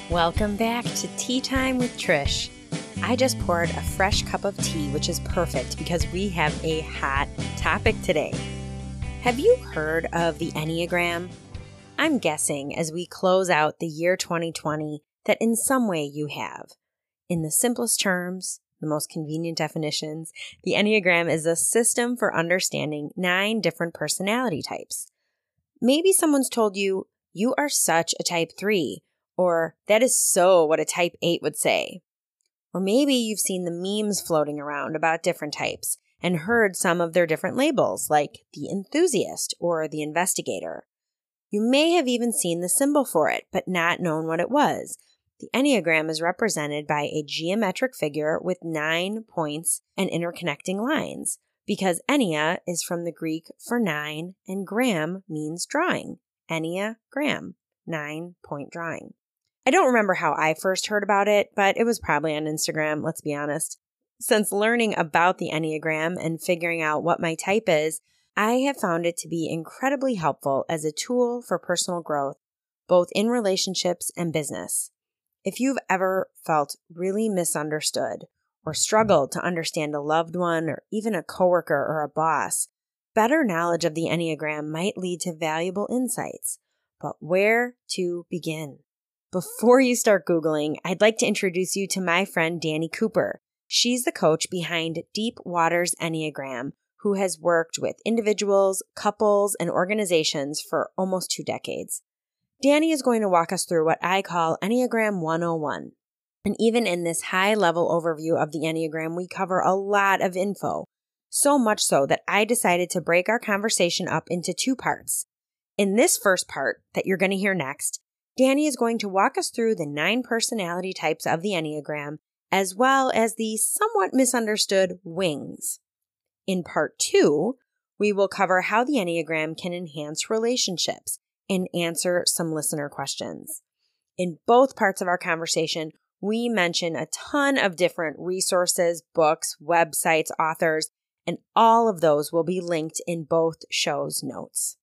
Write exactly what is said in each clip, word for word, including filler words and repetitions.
Welcome back to Tea Time with Trish. I just poured a fresh cup of tea, which is perfect because we have a hot topic today. Have you heard of the Enneagram? I'm guessing as we close out the year twenty twenty that in some way you have. In the simplest terms, the most convenient definitions, the Enneagram is a system for understanding nine different personality types. Maybe someone's told you, you are such a type three, or that is so what a type eight would say. Or maybe you've seen the memes floating around about different types and heard some of their different labels, like the enthusiast or the investigator. You may have even seen the symbol for it, but not known what it was. The Enneagram is represented by a geometric figure with nine points and interconnecting lines, because Ennea is from the Greek for nine and gram means drawing. Enneagram, nine-point drawing. I don't remember how I first heard about it, but it was probably on Instagram, let's be honest. Since learning about the Enneagram and figuring out what my type is, I have found it to be incredibly helpful as a tool for personal growth, both in relationships and business. If you've ever felt really misunderstood or struggled to understand a loved one or even a coworker or a boss, better knowledge of the Enneagram might lead to valuable insights. But where to begin? Before you start Googling, I'd like to introduce you to my friend Dani Cooper. She's the coach behind Deep Waters Enneagram, who has worked with individuals, couples, and organizations for almost two decades. Dani is going to walk us through what I call Enneagram one oh one. And even in this high-level overview of the Enneagram, we cover a lot of info. So much so that I decided to break our conversation up into two parts. In this first part that you're going to hear next, Dani is going to walk us through the nine personality types of the Enneagram, as well as the somewhat misunderstood wings. In part two, we will cover how the Enneagram can enhance relationships and answer some listener questions. In both parts of our conversation, we mention a ton of different resources, books, websites, authors, and all of those will be linked in both shows' notes.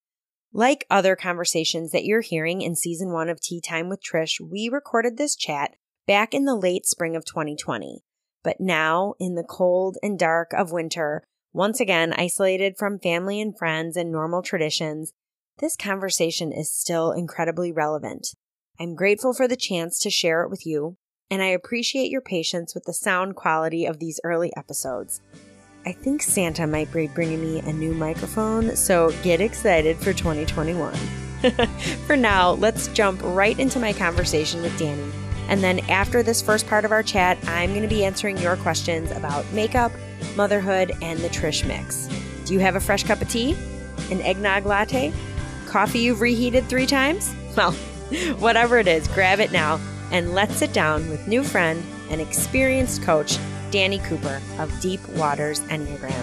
Like other conversations that you're hearing in season one of Tea Time with Trish, we recorded this chat back in the late spring of twenty twenty. But now, in the cold and dark of winter, once again isolated from family and friends and normal traditions, this conversation is still incredibly relevant. I'm grateful for the chance to share it with you, and I appreciate your patience with the sound quality of these early episodes. I think Santa might be bringing me a new microphone, so get excited for twenty twenty-one. For now, let's jump right into my conversation with Dani. And then after this first part of our chat, I'm going to be answering your questions about makeup, motherhood, and the Trish mix. Do you have a fresh cup of tea? An eggnog latte? Coffee you've reheated three times? Well, whatever it is, grab it now and let's sit down with new friend and experienced coach, Dani Cooper of Deep Waters Enneagram.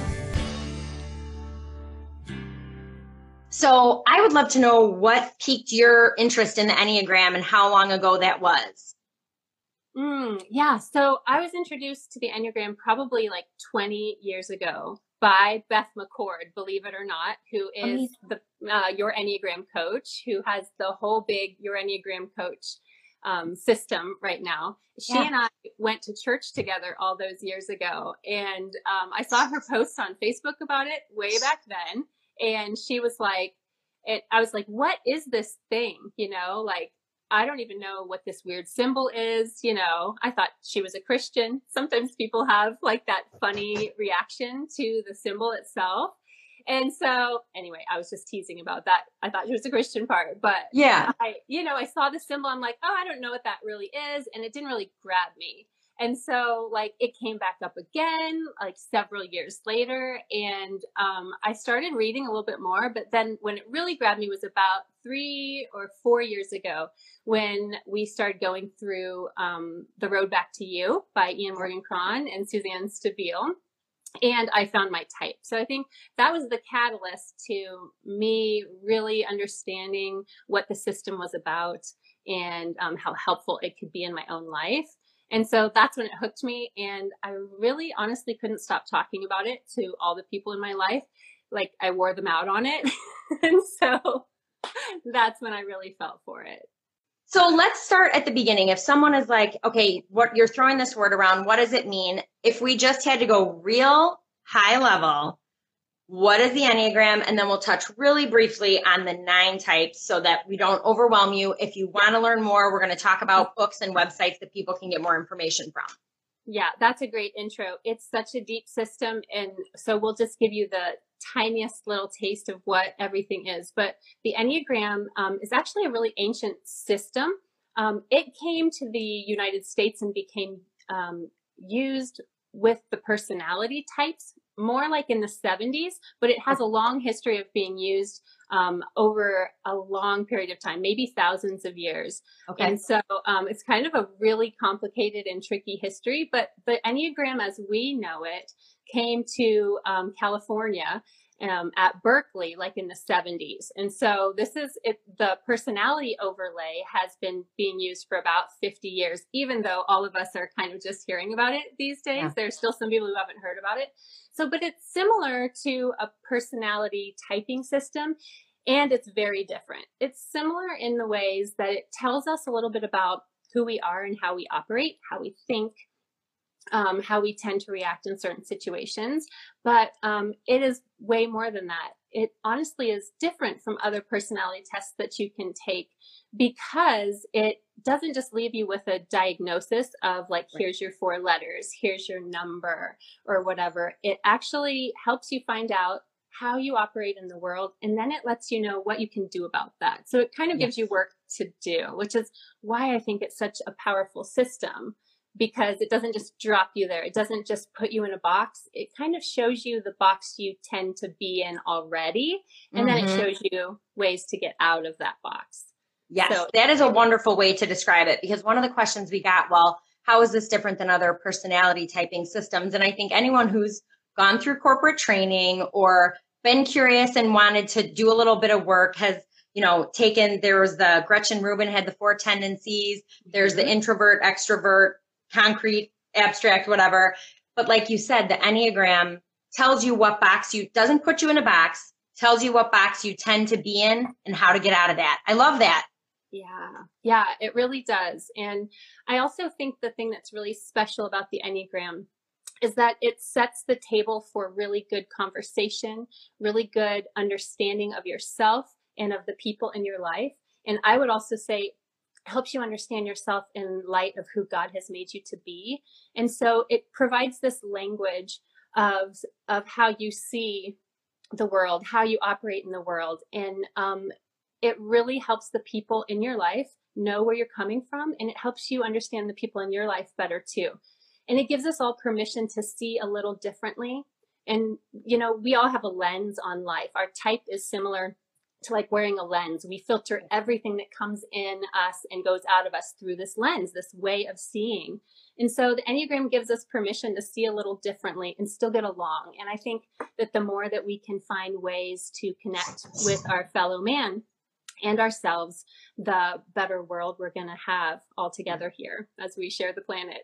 So I would love to know what piqued your interest in the Enneagram and how long ago that was. Mm, yeah, so I was introduced to the Enneagram probably like twenty years ago by Beth McCord, believe it or not, who is the uh, Your Enneagram Coach, who has the whole big Your Enneagram Coach um, system right now. She yeah. and I went to church together all those years ago, and um, I saw her post on Facebook about it way back then, and she was like, it, I was like, what is this thing? You know, like, I don't even know what this weird symbol is. You know, I thought she was a Christian. Sometimes people have like that funny reaction to the symbol itself. And so anyway, I was just teasing about that. I thought she was a Christian part, but yeah, I, you know, I saw the symbol. I'm like, oh, I don't know what that really is. And it didn't really grab me. And so like it came back up again, like several years later. And um, I started reading a little bit more, but then when it really grabbed me was about three or four years ago when we started going through um, The Road Back to You by Ian Morgan Cron and Suzanne Stabile. And I found my type. So I think that was the catalyst to me really understanding what the system was about and um, how helpful it could be in my own life. And so that's when it hooked me. And I really honestly couldn't stop talking about it to all the people in my life. Like I wore them out on it. And so that's when I really felt for it. So let's start at the beginning. If someone is like, okay, what you're throwing this word around, what does it mean? If we just had to go real high level, what is the Enneagram? And then we'll touch really briefly on the nine types so that we don't overwhelm you. If you want to learn more, we're going to talk about books and websites that people can get more information from. Yeah, that's a great intro. It's such a deep system. And so we'll just give you the tiniest little taste of what everything is. But the Enneagram um, is actually a really ancient system. Um, it came to the United States and became um, used with the personality types more like in the seventies, but it has a long history of being used um, over a long period of time, maybe thousands of years. Okay. And so um, it's kind of a really complicated and tricky history, but the Enneagram as we know it came to um, California um, at Berkeley, like in the seventies. And so this is it, the personality overlay has been being used for about fifty years, even though all of us are kind of just hearing about it these days. Yeah. There's still some people who haven't heard about it. So, but it's similar to a personality typing system, and it's very different. It's similar in the ways that it tells us a little bit about who we are and how we operate, how we think, um, how we tend to react in certain situations. But um, it is way more than that. It honestly is different from other personality tests that you can take because it doesn't just leave you with a diagnosis of like, right, here's your four letters, here's your number or whatever. It actually helps you find out how you operate in the world. And then it lets you know what you can do about that. So it kind of yes. gives you work to do, which is why I think it's such a powerful system, because it doesn't just drop you there. It doesn't just put you in a box. It kind of shows you the box you tend to be in already. And mm-hmm. then it shows you ways to get out of that box. Yes, so, that is a wonderful way to describe it, because one of the questions we got, well, how is this different than other personality typing systems? And I think anyone who's gone through corporate training or been curious and wanted to do a little bit of work has, you know, taken, there was the Gretchen Rubin had the four tendencies. There's the introvert, extrovert, concrete, abstract, whatever. But like you said, the Enneagram tells you what box you, doesn't put you in a box, tells you what box you tend to be in and how to get out of that. I love that. Yeah, yeah, it really does. And I also think the thing that's really special about the Enneagram is that it sets the table for really good conversation, really good understanding of yourself and of the people in your life. And I would also say helps you understand yourself in light of who God has made you to be. And so it provides this language of, of how you see the world, how you operate in the world. And um, it really helps the people in your life know where you're coming from. And it helps you understand the people in your life better too. And it gives us all permission to see a little differently. And, you know, we all have a lens on life. Our type is similar to like wearing a lens. We filter everything that comes in us and goes out of us through this lens, this way of seeing. And so the Enneagram gives us permission to see a little differently and still get along. And I think that the more that we can find ways to connect with our fellow man and ourselves, the better world we're going to have all together here as we share the planet.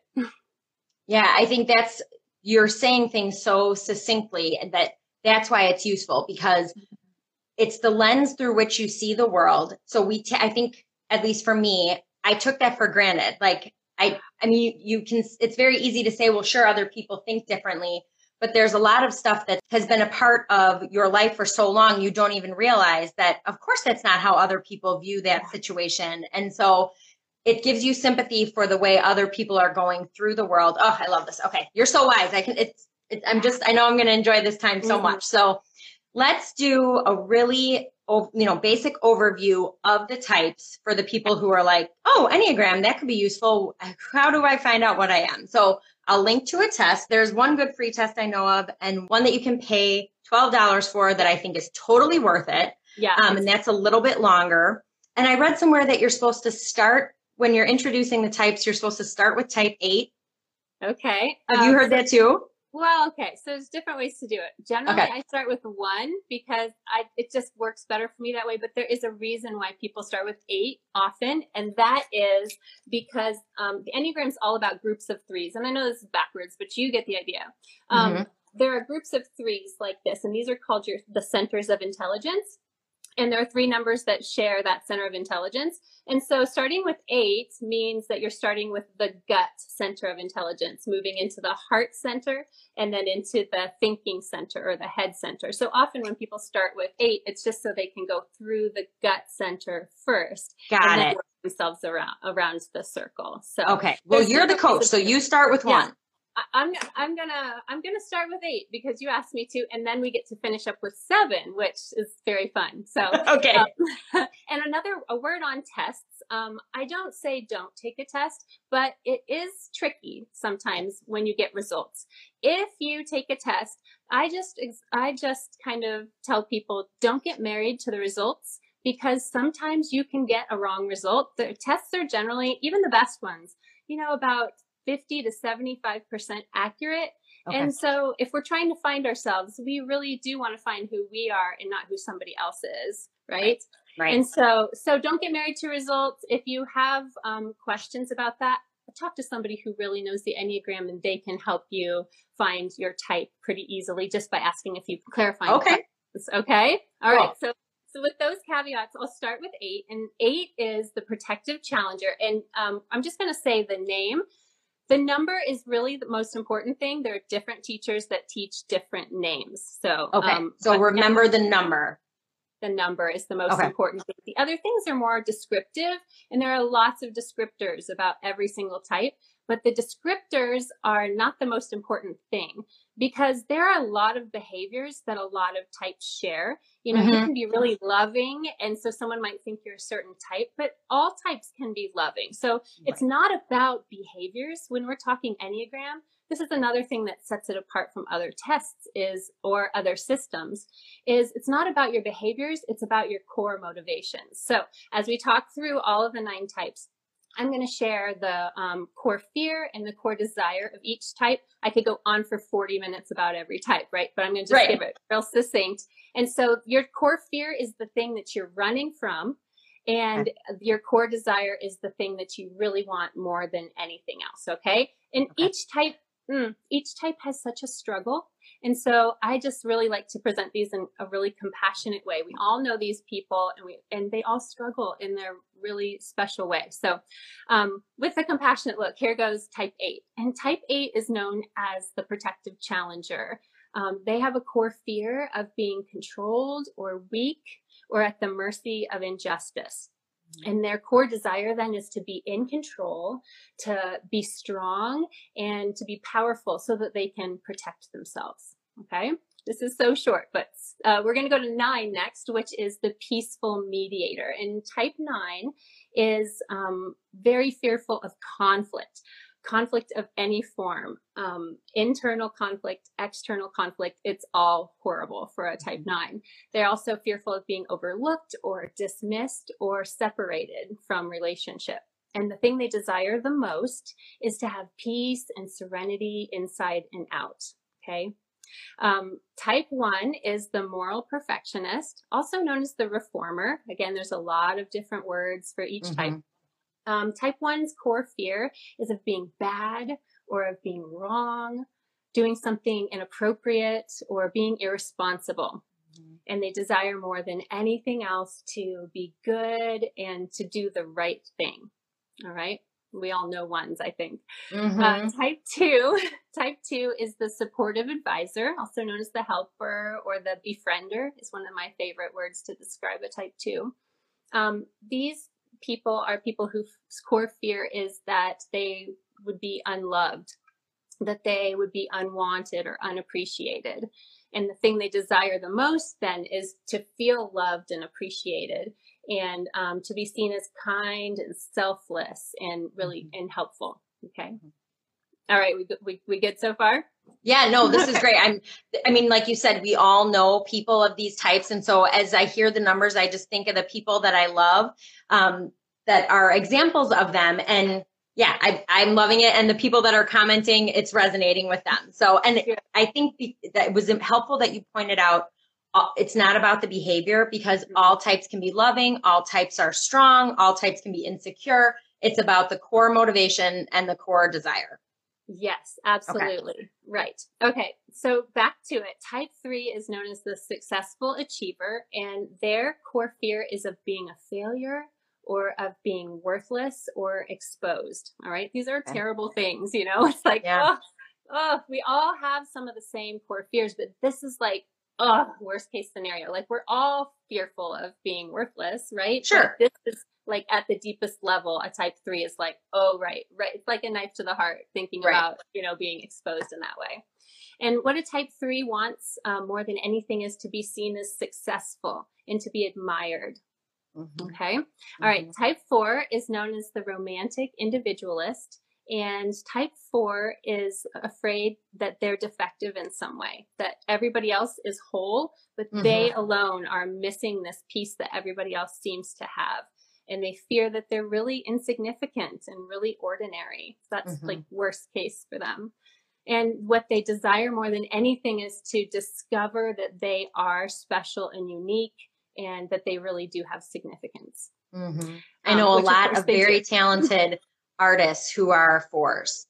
Yeah, I think that's, you're saying things so succinctly that that's why it's useful, because it's the lens through which you see the world. So we, t- I think, at least for me, I took that for granted. Like, I, I mean, you, you can, it's very easy to say, well, sure, other people think differently, but there's a lot of stuff that has been a part of your life for so long, you don't even realize that, of course, that's not how other people view that situation. And so it gives you sympathy for the way other people are going through the world. Oh, I love this. Okay. You're so wise. I can, it's, it's I'm just, I know I'm going to enjoy this time so mm-hmm. much. So let's do a really, you know, basic overview of the types for the people who are like, oh, Enneagram, that could be useful. How do I find out what I am? So I'll link to a test. There's one good free test I know of, and one that you can pay twelve dollars for that I think is totally worth it. Yeah. Um, and that's a little bit longer. And I read somewhere that you're supposed to start, when you're introducing the types, you're supposed to start with type eight. Okay. Have um, you heard so- that too? Well, okay. So there's different ways to do it. Generally, okay. I start with one because I it just works better for me that way. But there is a reason why people start with eight often, and that is because um, the Enneagram is all about groups of threes. And I know this is backwards, but you get the idea. Um, mm-hmm. There are groups of threes like this, and these are called your the centers of intelligence. And there are three numbers that share that center of intelligence. And so starting with eight means that you're starting with the gut center of intelligence, moving into the heart center, and then into the thinking center or the head center. So often when people start with eight, it's just so they can go through the gut center first. Got and then it. work themselves around, around the circle. So okay. Well, you're the coach, so you start with yeah. one. I'm I'm gonna I'm gonna start with eight because you asked me to, and then we get to finish up with seven, which is very fun. So okay. Um, and another a word on tests. Um, I don't say don't take a test, but it is tricky sometimes when you get results. If you take a test, I just I just kind of tell people don't get married to the results, because sometimes you can get a wrong result. The tests are generally, even the best ones, you know, about fifty to seventy-five percent accurate. Okay. And so if we're trying to find ourselves, we really do want to find who we are and not who somebody else is. Right. Right. right. And so, so don't get married to results. If you have um, questions about that, talk to somebody who really knows the Enneagram, and they can help you find your type pretty easily just by asking a few clarifying okay. questions. Okay. All cool. right. So So with those caveats, I'll start with eight. And eight is the protective challenger. And um, I'm just going to say the name. The number is really the most important thing. There are different teachers that teach different names. So, okay. um, so remember the number. The number is the most okay. important thing. The other things are more descriptive, and there are lots of descriptors about every single type. But the descriptors are not the most important thing, because there are a lot of behaviors that a lot of types share. You know, mm-hmm. you can be really loving, and so someone might think you're a certain type, but all types can be loving. So right. it's not about behaviors. When we're talking Enneagram, this is another thing that sets it apart from other tests is, or other systems, is it's not about your behaviors, it's about your core motivations. So as we talk through all of the nine types, I'm going to share the um, core fear and the core desire of each type. I could go on for forty minutes about every type, right? But I'm going to just right. give it real succinct. And so your core fear is the thing that you're running from, and okay. your core desire is the thing that you really want more than anything else, okay? And okay. each type, mm, each type has such a struggle. And so I just really like to present these in a really compassionate way. We all know these people, and we and they all struggle in their really special way. So um, with a compassionate look, here goes type eight. And type eight is known as the protective challenger. Um, they have a core fear of being controlled or weak or at the mercy of injustice. And their core desire then is to be in control, to be strong, and to be powerful so that they can protect themselves. Okay, this is so short, but uh, we're going to go to nine next, which is the peaceful mediator. And type nine is um, very fearful of conflict. Conflict of any form, um, internal conflict, external conflict, it's all horrible for a type nine. They're also fearful of being overlooked or dismissed or separated from relationship. And the thing they desire the most is to have peace and serenity inside and out. Okay. Um, type one is the moral perfectionist, also known as the reformer. Again, there's a lot of different words for each mm-hmm. type. Um, type one's core fear is of being bad or of being wrong, doing something inappropriate, or being irresponsible. Mm-hmm. And they desire more than anything else to be good and to do the right thing. All right. We all know ones, I think. Mm-hmm. Uh, type two, type two is the supportive advisor, also known as the helper or the befriender, is one of my favorite words to describe a type two. Um, these people are people whose core fear is that they would be unloved, that they would be unwanted or unappreciated. And the thing they desire the most then is to feel loved and appreciated, and um, to be seen as kind and selfless and really mm-hmm. and helpful. Okay. All right. We, we, we good so far? Yeah, no, this is great. I'm, I mean, like you said, we all know people of these types. And so as I hear the numbers, I just think of the people that I love, um, that are examples of them. And yeah, I, I'm loving it. And the people that are commenting, it's resonating with them. So, and I think that it was helpful that you pointed out, uh, it's not about the behavior, because all types can be loving. All types are strong. All types can be insecure. It's about the core motivation and the core desire. Yes, absolutely. Right. Okay. So back to it. Type three is known as the successful achiever, and their core fear is of being a failure or of being worthless or exposed. All right. These are Okay. terrible things, you know, it's like, Yeah. oh, oh, we all have some of the same core fears, but this is like, oh, worst case scenario. Like we're all fearful of being worthless, right? Sure. But this is like at the deepest level, a type three is like, oh, right, right. It's like a knife to the heart thinking Right. about, you know, being exposed in that way. And what a type three wants um, more than anything is to be seen as successful and to be admired. Mm-hmm. Okay. All Mm-hmm. right. Type four is known as the romantic individualist. And type four is afraid that they're defective in some way, that everybody else is whole, but Mm-hmm. they alone are missing this piece that everybody else seems to have. And they fear that they're really insignificant and really ordinary. That's Mm-hmm. like worst case for them. And what they desire more than anything is to discover that they are special and unique and that they really do have significance. Mm-hmm. I know um, a lot of, of very talented artists who are fours.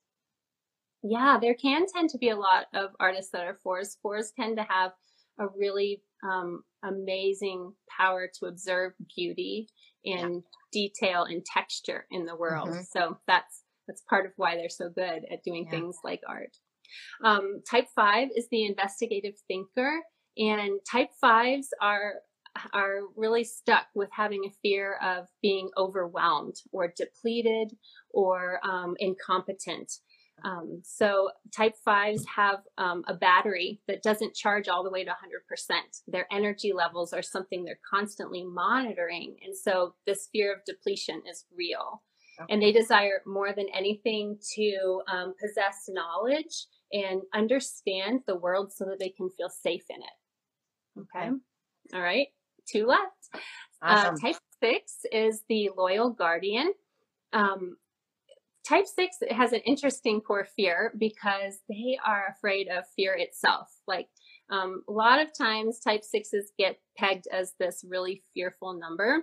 Yeah, there can tend to be a lot of artists that are fours. Fours tend to have a really um, amazing power to observe beauty and yeah. detail and texture in the world. Mm-hmm. So that's that's part of why they're so good at doing yeah. things like art. Um, type five is the investigative thinker, and type fives are are really stuck with having a fear of being overwhelmed or depleted or um, incompetent. Um, so type fives have um, a battery that doesn't charge all the way to one hundred percent. Their energy levels are something they're constantly monitoring. And so this fear of depletion is real. Okay. And they desire more than anything to um, possess knowledge and understand the world so that they can feel safe in it. Okay. okay. All right. Two left. Awesome. Uh, type six is the loyal guardian. Um, type six has an interesting core fear because they are afraid of fear itself. Like um, a lot of times type sixes get pegged as this really fearful number.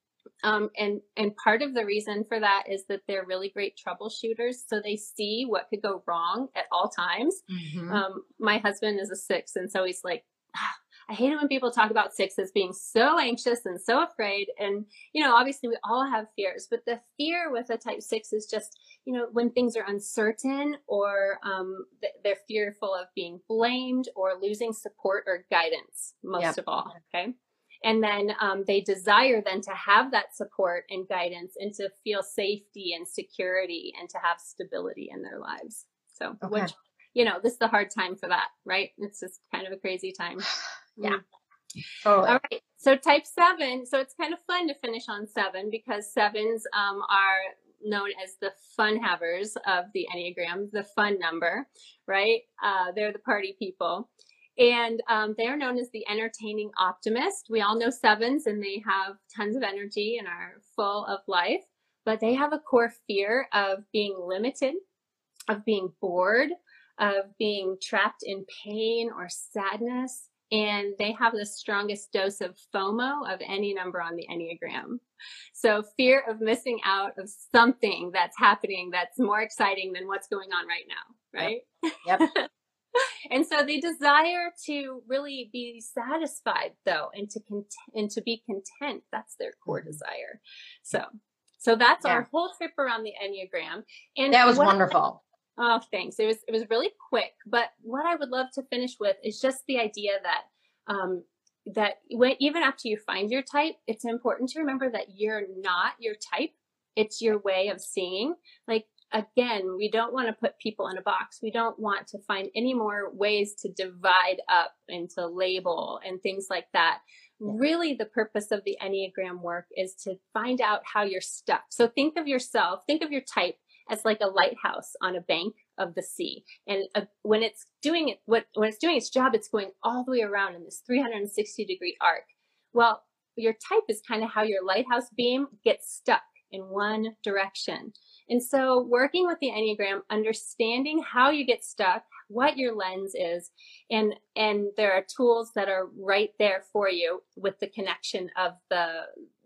Um, and, and part of the reason for that is that they're really great troubleshooters. So they see what could go wrong at all times. Mm-hmm. Um, my husband is a six. And so he's like, ah, I hate it when people talk about sixes being so anxious and so afraid. And, you know, obviously we all have fears, but the fear with a type six is just, you know, when things are uncertain or um, they're fearful of being blamed or losing support or guidance, most yep. of all. Okay. And then um, they desire then to have that support and guidance and to feel safety and security and to have stability in their lives. So, okay. which, you know, this is the hard time for that, right? It's just kind of a crazy time. Yeah. Oh. All right. So type seven. So it's kind of fun to finish on seven because sevens um, are known as the fun havers of the Enneagram, the fun number, right? Uh, they're the party people. And um, they're known as the entertaining optimist. We all know sevens and they have tons of energy and are full of life, but they have a core fear of being limited, of being bored, of being trapped in pain or sadness. And they have the strongest dose of FOMO of any number on the Enneagram. So fear of missing out of something that's happening that's more exciting than what's going on right now, right? Yep. yep. And so they desire to really be satisfied, though, and to cont- and to be content. That's their core mm-hmm. desire. So, so that's yeah. our whole trip around the Enneagram. And that was wonderful. I, oh, thanks. It was it was really quick. But what I would love to finish with is just the idea that um, that when, even after you find your type, it's important to remember that you're not your type. It's your way of seeing. Like. Again, we don't want to put people in a box. We don't want to find any more ways to divide up and to label and things like that. Yeah. Really, the purpose of the Enneagram work is to find out how you're stuck. So think of yourself, think of your type as like a lighthouse on a bank of the sea. And uh, when it's doing it, what, when it's doing its job, it's going all the way around in this three hundred sixty degree arc. Well, your type is kind of how your lighthouse beam gets stuck in one direction. And so working with the Enneagram, understanding how you get stuck, what your lens is, and and there are tools that are right there for you with the connection of the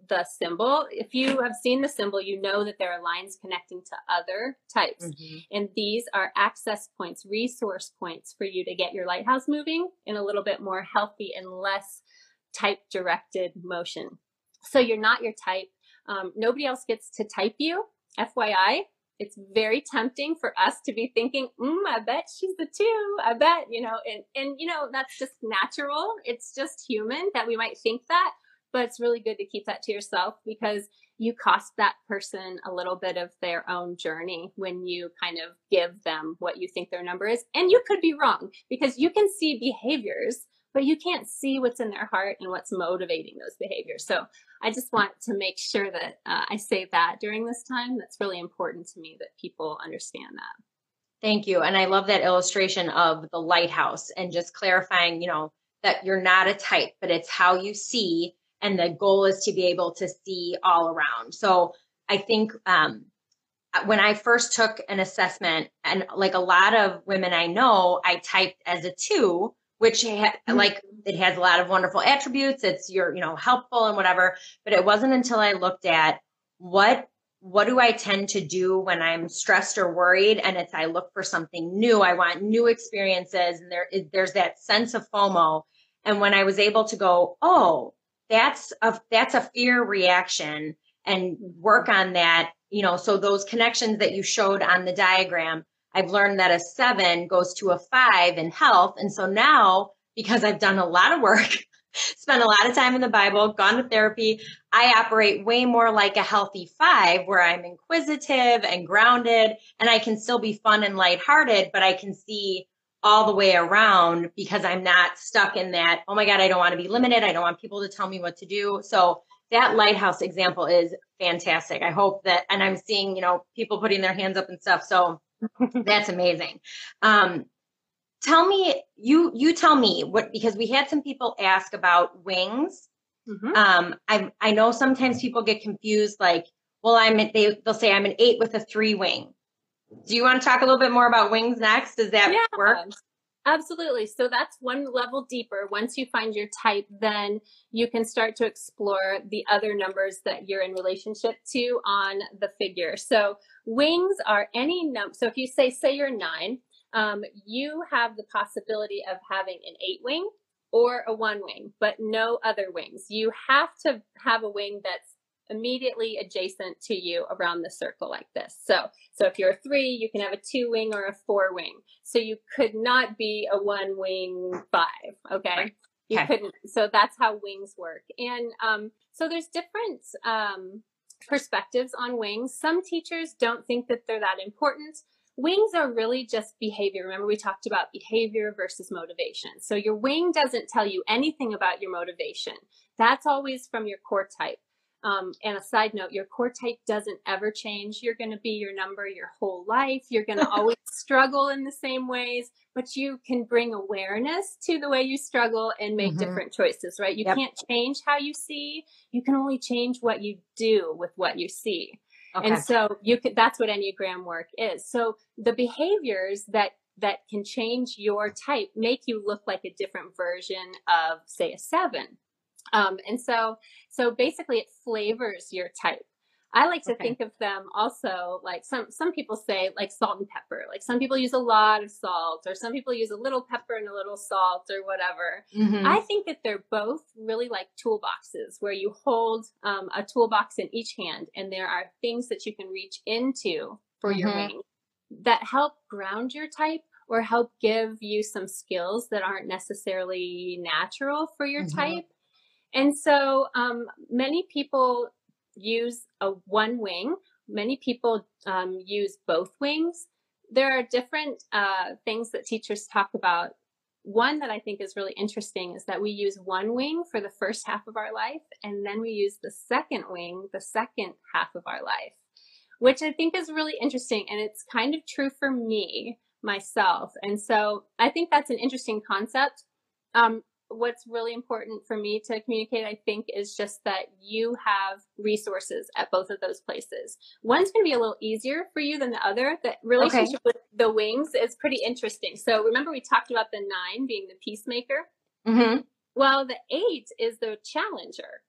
the symbol. If you have seen the symbol, you know that there are lines connecting to other types. Mm-hmm. And these are access points, resource points for you to get your lighthouse moving in a little bit more healthy and less type directed motion. So you're not your type. Um, nobody else gets to type you, F Y I. It's very tempting for us to be thinking, mm, I bet she's the two. I bet, you know, and, and, you know, that's just natural. It's just human that we might think that, but it's really good to keep that to yourself because you cost that person a little bit of their own journey when you kind of give them what you think their number is. And you could be wrong because you can see behaviors, but you can't see what's in their heart and what's motivating those behaviors. So I just want to make sure that uh, I say that during this time. That's really important to me that people understand that. Thank you. And I love that illustration of the lighthouse and just clarifying, you know, that you're not a type, but it's how you see. And the goal is to be able to see all around. So I think um, when I first took an assessment, and like a lot of women I know, I typed as a two, which ha- like it has a lot of wonderful attributes. It's you're, you know, helpful and whatever. But it wasn't until I looked at what, what do I tend to do when I'm stressed or worried? And it's, I look for something new. I want new experiences. And there is, there's that sense of FOMO. And when I was able to go, oh, that's a, that's a fear reaction and work on that, you know, so those connections that you showed on the diagram, I've learned that a seven goes to a five in health. And so now, because I've done a lot of work, spent a lot of time in the Bible, gone to therapy, I operate way more like a healthy five where I'm inquisitive and grounded and I can still be fun and lighthearted, but I can see all the way around because I'm not stuck in that, oh my God, I don't want to be limited. I don't want people to tell me what to do. So that lighthouse example is fantastic. I hope that, and I'm seeing, you know, people putting their hands up and stuff. So that's amazing. Um, tell me, you, you tell me what, because we had some people ask about wings. Mm-hmm. Um, I, I know sometimes people get confused, like, well, I'm, they, they'll say I'm an eight with a three wing. Do you want to talk a little bit more about wings next? Does that yeah, work? Absolutely. So that's one level deeper. Once you find your type, then you can start to explore the other numbers that you're in relationship to on the figure. So wings are any number. So if you say, say you're nine, um, you have the possibility of having an eight wing or a one wing, but no other wings. You have to have a wing that's immediately adjacent to you around the circle like this. So, so if you're a three, you can have a two wing or a four wing. So you could not be a one wing five. Okay. Right. You okay. couldn't. So that's how wings work. And, um, so there's different, um, perspectives on wings. Some teachers don't think that they're that important. Wings are really just behavior. Remember, we talked about behavior versus motivation. So your wing doesn't tell you anything about your motivation. That's always from your core type. Um, and a side note, your core type doesn't ever change. You're going to be your number your whole life. You're going to always struggle in the same ways, but you can bring awareness to the way you struggle and make mm-hmm. different choices, right? You yep. can't change how you see. You can only change what you do with what you see. Okay. And so you could, that's what Enneagram work is. So the behaviors that that can change your type make you look like a different version of, say, a seven. Um, and so, so basically it flavors your type. I like to okay. think of them also like some, some people say like salt and pepper, like some people use a lot of salt or some people use a little pepper and a little salt or whatever. Mm-hmm. I think that they're both really like toolboxes where you hold, um, a toolbox in each hand and there are things that you can reach into for mm-hmm. your wing that help ground your type or help give you some skills that aren't necessarily natural for your mm-hmm. type. And so um, many people use a one wing. Many people um, use both wings. There are different uh, things that teachers talk about. One that I think is really interesting is that we use one wing for the first half of our life, and then we use the second wing the second half of our life, which I think is really interesting. And it's kind of true for me, myself. And so I think that's an interesting concept. Um, What's really important for me to communicate, I think, is just that you have resources at both of those places. One's going to be a little easier for you than the other. The relationship okay. with the wings is pretty interesting. So remember we talked about the nine being the peacemaker? Mm-hmm. Well, the eight is the challenger.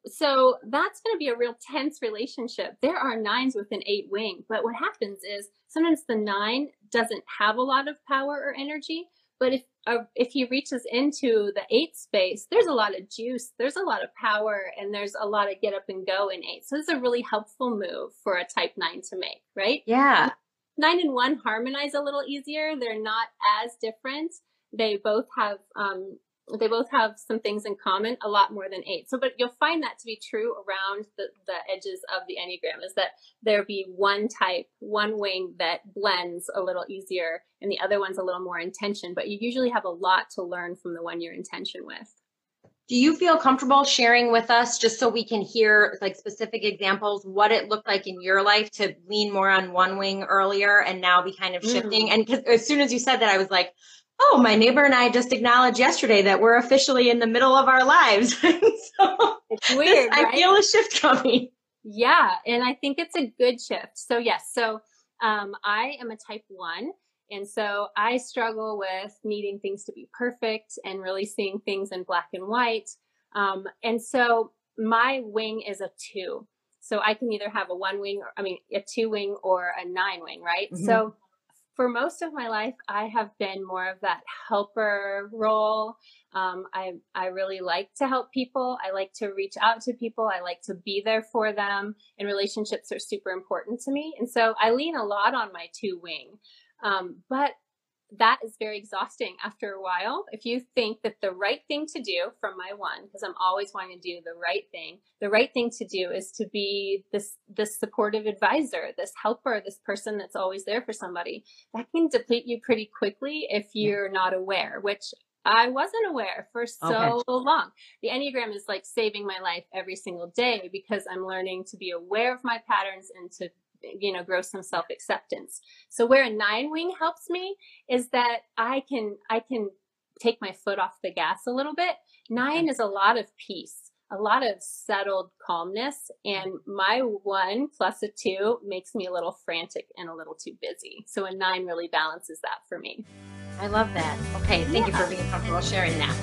So that's going to be a real tense relationship. There are nines with an eight wing, but what happens is sometimes the nine doesn't have a lot of power or energy, but if uh, if he reaches into the eight space, there's a lot of juice, there's a lot of power, and there's a lot of get up and go in eight. So it's a really helpful move for a type nine to make, right? Yeah. Nine and one harmonize a little easier. They're not as different. They both have um, they both have some things in common, a lot more than eight. So, but you'll find that to be true around the, the edges of the Enneagram, is that there be one type, one wing that blends a little easier, and the other one's a little more intention. But you usually have a lot to learn from the one you're in tension with. Do you feel comfortable sharing with us, just so we can hear like specific examples, what it looked like in your life to lean more on one wing earlier and now be kind of shifting? Mm. And 'cause as soon as you said that, I was like, oh, my neighbor and I just acknowledged yesterday that we're officially in the middle of our lives. So it's weird, this, I right? feel a shift coming. Yeah. And I think it's a good shift. So yes. So um, I am a type one. And so I struggle with needing things to be perfect and really seeing things in black and white. Um, and so my wing is a two. So I can either have a one wing, or, I mean, a two wing or a nine wing, right? Mm-hmm. So for most of my life, I have been more of that helper role. Um, I, I really like to help people. I like to reach out to people. I like to be there for them. And relationships are super important to me. And so I lean a lot on my two wing. Um, but that is very exhausting after a while. If you think that the right thing to do from my one, because I'm always wanting to do the right thing, the right thing to do is to be this, this supportive advisor, this helper, this person that's always there for somebody. That can deplete you pretty quickly if you're not aware, which I wasn't aware for so okay. long. The Enneagram is like saving my life every single day because I'm learning to be aware of my patterns and to you know, grow some self-acceptance. So where a nine wing helps me is that I can, I can take my foot off the gas a little bit. Nine is a lot of peace, a lot of settled calmness. And my one plus a two makes me a little frantic and a little too busy. So a nine really balances that for me. I love that. Okay. Thank yeah. you for being comfortable sharing that.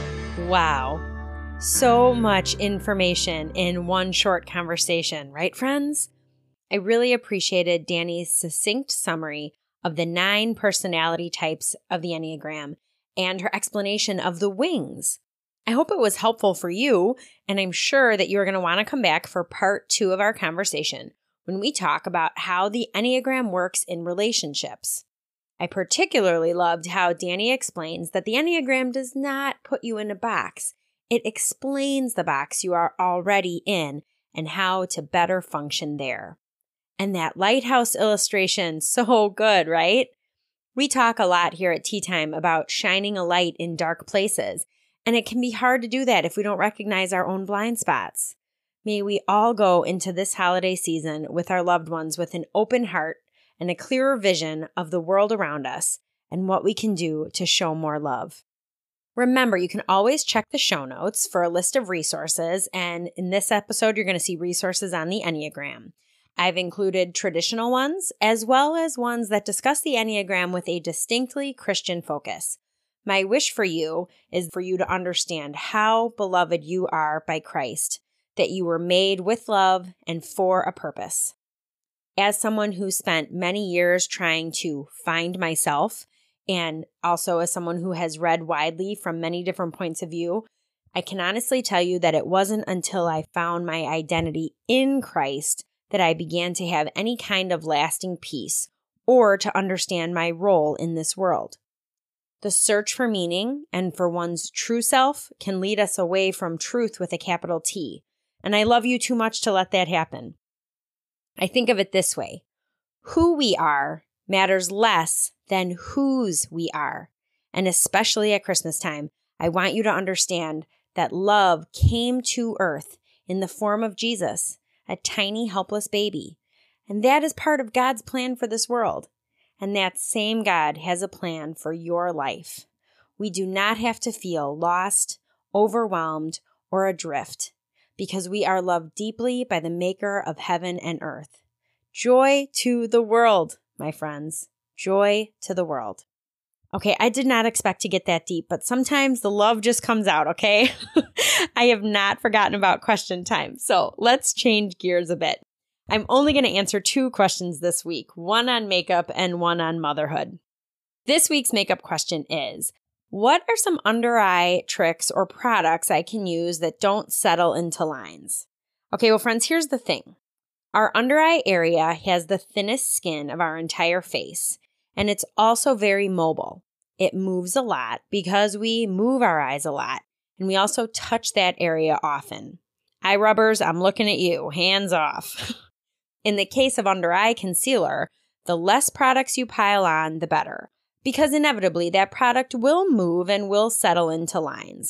Wow. So much information in one short conversation, right, friends? I really appreciated Danny's succinct summary of the nine personality types of the Enneagram and her explanation of the wings. I hope it was helpful for you, and I'm sure that you're going to want to come back for part two of our conversation when we talk about how the Enneagram works in relationships. I particularly loved how Danny explains that the Enneagram does not put you in a box. It explains the box you are already in and how to better function there. And that lighthouse illustration, so good, right? We talk a lot here at Tea Time about shining a light in dark places, and it can be hard to do that if we don't recognize our own blind spots. May we all go into this holiday season with our loved ones with an open heart and a clearer vision of the world around us and what we can do to show more love. Remember, you can always check the show notes for a list of resources, and in this episode, you're going to see resources on the Enneagram. I've included traditional ones as well as ones that discuss the Enneagram with a distinctly Christian focus. My wish for you is for you to understand how beloved you are by Christ, that you were made with love and for a purpose. As someone who spent many years trying to find myself, and also as someone who has read widely from many different points of view, I can honestly tell you that it wasn't until I found my identity in Christ that I began to have any kind of lasting peace or to understand my role in this world. The search for meaning and for one's true self can lead us away from truth with a capital T, and I love you too much to let that happen. I think of it this way: who we are matters less than whose we are, and especially at Christmas time, I want you to understand that love came to earth in the form of Jesus, a tiny, helpless baby. And that is part of God's plan for this world. And that same God has a plan for your life. We do not have to feel lost, overwhelmed, or adrift, because we are loved deeply by the Maker of heaven and earth. Joy to the world, my friends. Joy to the world. Okay, I did not expect to get that deep, but sometimes the love just comes out, okay? I have not forgotten about question time. So let's change gears a bit. I'm only going to answer two questions this week, one on makeup and one on motherhood. This week's makeup question is, what are some under eye tricks or products I can use that don't settle into lines? Okay, well, friends, here's the thing. Our under eye area has the thinnest skin of our entire face, and it's also very mobile. It moves a lot because we move our eyes a lot, and we also touch that area often. Eye rubbers, I'm looking at you, hands off. In the case of under eye concealer, the less products you pile on, the better, because inevitably that product will move and will settle into lines.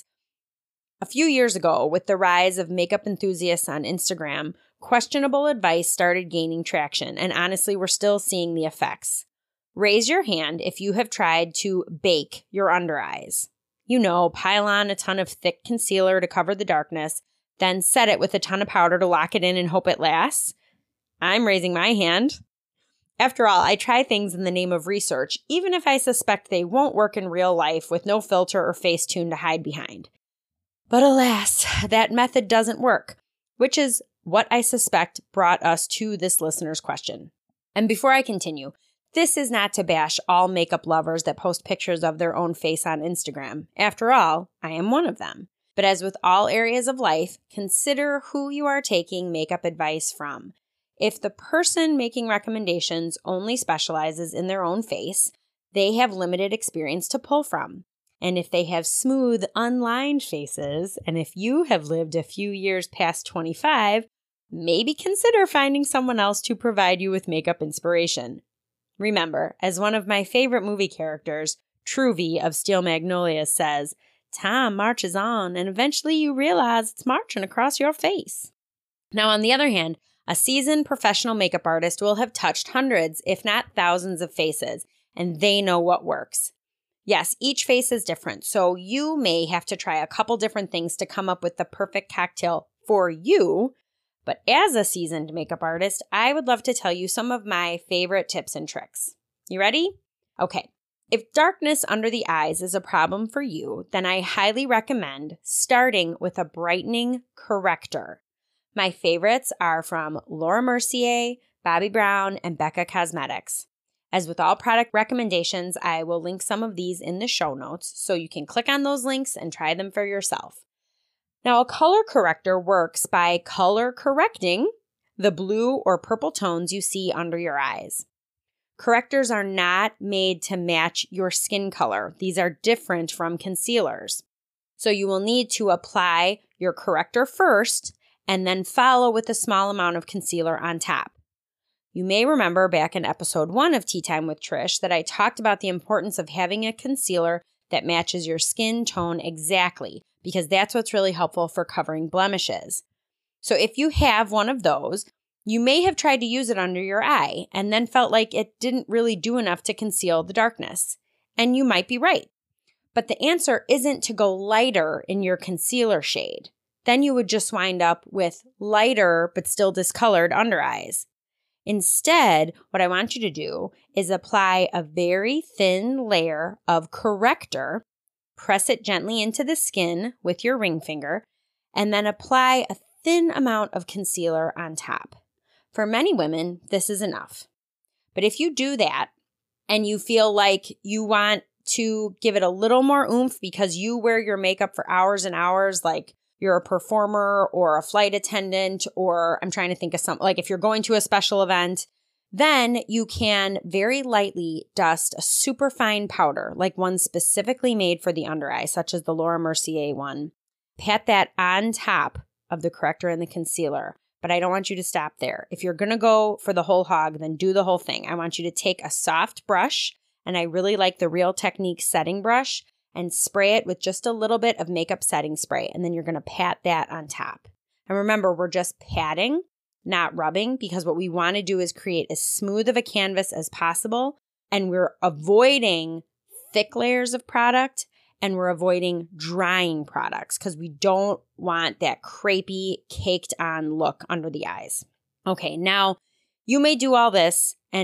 A few years ago, with the rise of makeup enthusiasts on Instagram, questionable advice started gaining traction, and honestly, we're still seeing the effects. Raise your hand if you have tried to bake your under eyes. You know, pile on a ton of thick concealer to cover the darkness, then set it with a ton of powder to lock it in and hope it lasts. I'm raising my hand. After all, I try things in the name of research, even if I suspect they won't work in real life with no filter or Facetune to hide behind. But alas, that method doesn't work, which is what I suspect brought us to this listener's question. And before I continue, this is not to bash all makeup lovers that post pictures of their own face on Instagram. After all, I am one of them. But as with all areas of life, consider who you are taking makeup advice from. If the person making recommendations only specializes in their own face, they have limited experience to pull from. And if they have smooth, unlined faces, and if you have lived a few years past twenty-five, maybe consider finding someone else to provide you with makeup inspiration. Remember, as one of my favorite movie characters, Truvy of Steel Magnolias says, time marches on, and eventually you realize it's marching across your face. Now, on the other hand, a seasoned professional makeup artist will have touched hundreds, if not thousands of faces, and they know what works. Yes, each face is different, so you may have to try a couple different things to come up with the perfect cocktail for you. But as a seasoned makeup artist, I would love to tell you some of my favorite tips and tricks. You ready? Okay. If darkness under the eyes is a problem for you, then I highly recommend starting with a brightening corrector. My favorites are from Laura Mercier, Bobbi Brown, and Becca Cosmetics. As with all product recommendations, I will link some of these in the show notes, so you can click on those links and try them for yourself. Now, a color corrector works by color correcting the blue or purple tones you see under your eyes. Correctors are not made to match your skin color. These are different from concealers. So you will need to apply your corrector first and then follow with a small amount of concealer on top. You may remember back in episode one of Tea Time with Trish that I talked about the importance of having a concealer that matches your skin tone exactly, because that's what's really helpful for covering blemishes. So if you have one of those, you may have tried to use it under your eye and then felt like it didn't really do enough to conceal the darkness. And you might be right. But the answer isn't to go lighter in your concealer shade. Then you would just wind up with lighter but still discolored under eyes. Instead, what I want you to do is apply a very thin layer of corrector, press it gently into the skin with your ring finger, and then apply a thin amount of concealer on top. For many women, this is enough. But if you do that and you feel like you want to give it a little more oomph because you wear your makeup for hours and hours, like you're a performer or a flight attendant, or I'm trying to think of something, like if you're going to a special event, then you can very lightly dust a super fine powder, like one specifically made for the under eye, such as the Laura Mercier one. Pat that on top of the corrector and the concealer. But I don't want you to stop there. If you're going to go for the whole hog, then do the whole thing. I want you to take a soft brush, and I really like the Real Technique setting brush, and spray it with just a little bit of makeup setting spray. And then you're going to pat that on top. And remember, we're just patting, not rubbing, because what we want to do is create as smooth of a canvas as possible. And we're avoiding thick layers of product, and we're avoiding drying products because we don't want that crepey, caked on look under the eyes. Okay, now you may do all this and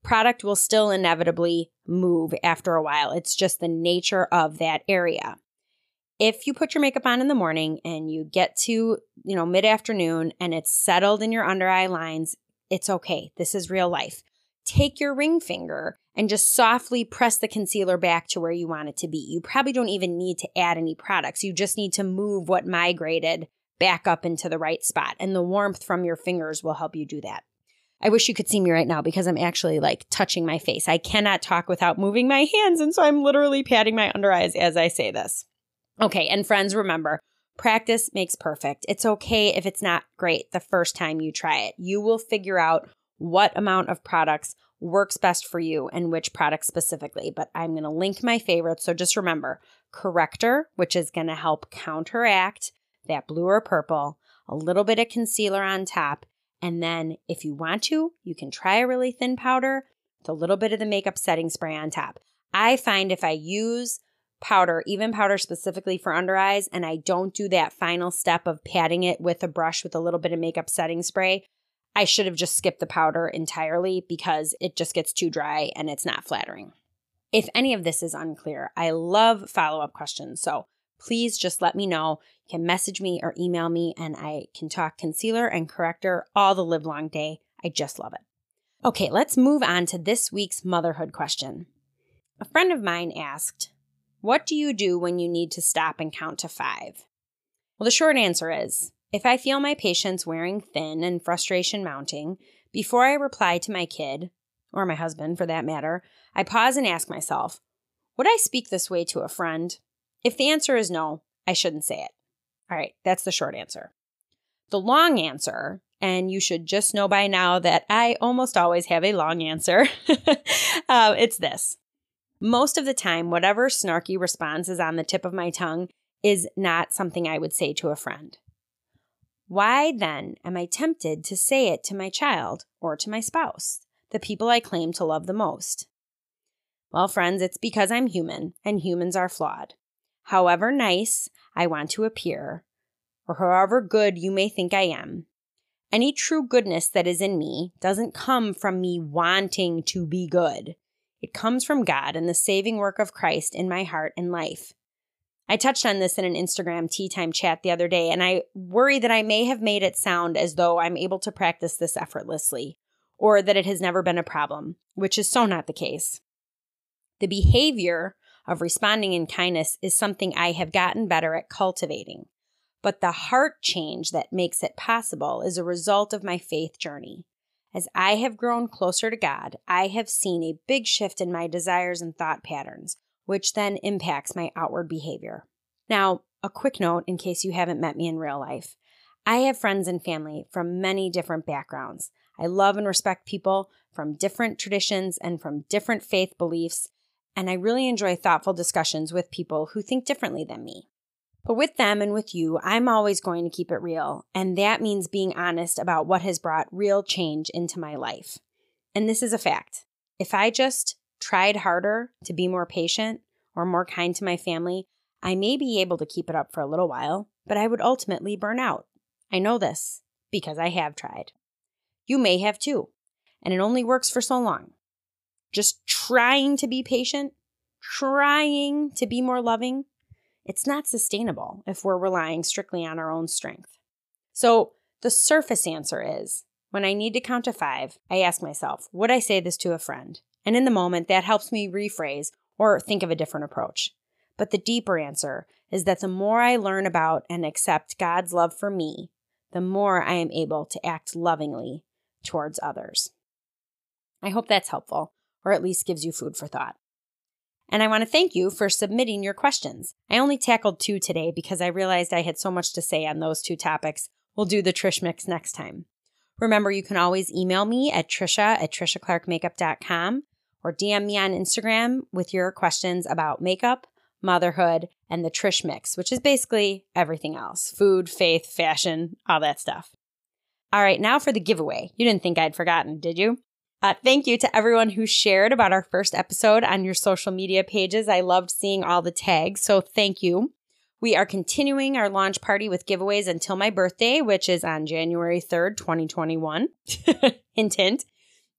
product will still inevitably move after a while. It's just the nature of that area. If you put your makeup on in the morning and you get to, you know, mid-afternoon and it's settled in your under eye lines, it's okay. This is real life. Take your ring finger and just softly press the concealer back to where you want it to be. You probably don't even need to add any products. You just need to move what migrated back up into the right spot. And the warmth from your fingers will help you do that. I wish you could see me right now because I'm actually like touching my face. I cannot talk without moving my hands. And so I'm literally patting my under eyes as I say this. Okay, and friends, remember, practice makes perfect. It's okay if it's not great the first time you try it. You will figure out what amount of products works best for you and which product specifically. But I'm going to link my favorites. So just remember, corrector, which is going to help counteract that blue or purple, a little bit of concealer on top. And then if you want to, you can try a really thin powder with a little bit of the makeup setting spray on top. I find if I use powder, even powder specifically for under eyes, and I don't do that final step of patting it with a brush with a little bit of makeup setting spray, I should have just skipped the powder entirely because it just gets too dry and it's not flattering. If any of this is unclear, I love follow-up questions. So please just let me know. You can message me or email me and I can talk concealer and corrector all the live long day. I just love it. Okay, let's move on to this week's motherhood question. A friend of mine asked, what do you do when you need to stop and count to five? Well, the short answer is, if I feel my patience wearing thin and frustration mounting, before I reply to my kid, or my husband for that matter, I pause and ask myself, would I speak this way to a friend? If the answer is no, I shouldn't say it. All right, that's the short answer. The long answer, and you should just know by now that I almost always have a long answer, uh, it's this. Most of the time, whatever snarky response is on the tip of my tongue is not something I would say to a friend. Why then am I tempted to say it to my child or to my spouse, the people I claim to love the most? Well, friends, it's because I'm human and humans are flawed. However nice I want to appear, or however good you may think I am, any true goodness that is in me doesn't come from me wanting to be good. It comes from God and the saving work of Christ in my heart and life. I touched on this in an Instagram tea time chat the other day, and I worry that I may have made it sound as though I'm able to practice this effortlessly, or that it has never been a problem, which is so not the case. The behavior of responding in kindness is something I have gotten better at cultivating, but the heart change that makes it possible is a result of my faith journey. As I have grown closer to God, I have seen a big shift in my desires and thought patterns, which then impacts my outward behavior. Now, a quick note in case you haven't met me in real life. I have friends and family from many different backgrounds. I love and respect people from different traditions and from different faith beliefs, and I really enjoy thoughtful discussions with people who think differently than me. But with them and with you, I'm always going to keep it real, and that means being honest about what has brought real change into my life. And this is a fact. If I just tried harder to be more patient or more kind to my family, I may be able to keep it up for a little while, but I would ultimately burn out. I know this because I have tried. You may have too, and it only works for so long. Just trying to be patient, trying to be more loving, it's not sustainable if we're relying strictly on our own strength. So the surface answer is, when I need to count to five, I ask myself, would I say this to a friend? And in the moment, that helps me rephrase or think of a different approach. But the deeper answer is that the more I learn about and accept God's love for me, the more I am able to act lovingly towards others. I hope that's helpful, or at least gives you food for thought. And I want to thank you for submitting your questions. I only tackled two today because I realized I had so much to say on those two topics. We'll do the Trish Mix next time. Remember, you can always email me at trisha at trisha clark makeup dot com or D M me on Instagram with your questions about makeup, motherhood, and the Trish Mix, which is basically everything else. Food, faith, fashion, all that stuff. All right, now for the giveaway. You didn't think I'd forgotten, did you? Uh, thank you to everyone who shared about our first episode on your social media pages. I loved seeing all the tags, so thank you. We are continuing our launch party with giveaways until my birthday, which is on January third, twenty twenty-one. Hint, hint.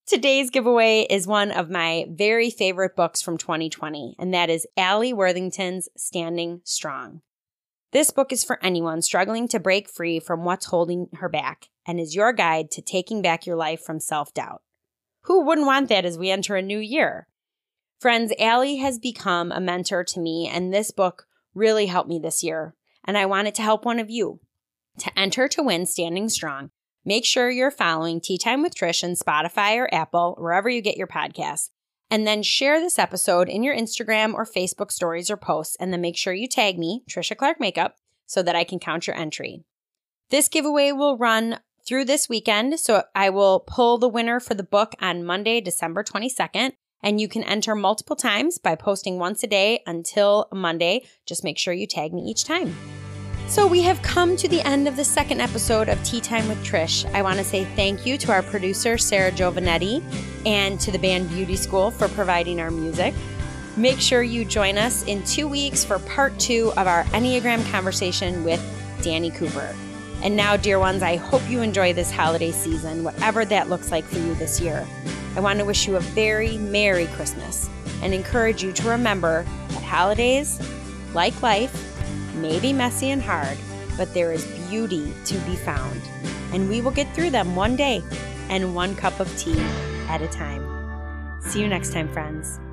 Today's giveaway is one of my very favorite books from twenty twenty, and that is Allie Worthington's Standing Strong. This book is for anyone struggling to break free from what's holding her back and is your guide to taking back your life from self-doubt. Who wouldn't want that as we enter a new year? Friends, Allie has become a mentor to me, and this book really helped me this year, and I want it to help one of you. To enter to win Standing Strong, make sure you're following Tea Time with Trish on Spotify or Apple, wherever you get your podcasts, and then share this episode in your Instagram or Facebook stories or posts, and then make sure you tag me, Trisha Clark Makeup, so that I can count your entry. This giveaway will run through this weekend, so I will pull the winner for the book on Monday, December twenty-second, and you can enter multiple times by posting once a day until Monday. Just make sure you tag me each time. So we have come to the end of the second episode of Tea Time with Trish. I want to say thank you to our producer, Sarah Giovanetti, and to the band Beauty School for providing our music. Make sure you join us in two weeks for part two of our Enneagram conversation with Danny Cooper. And now, dear ones, I hope you enjoy this holiday season, whatever that looks like for you this year. I want to wish you a very Merry Christmas and encourage you to remember that holidays, like life, may be messy and hard, but there is beauty to be found. And we will get through them one day and one cup of tea at a time. See you next time, friends.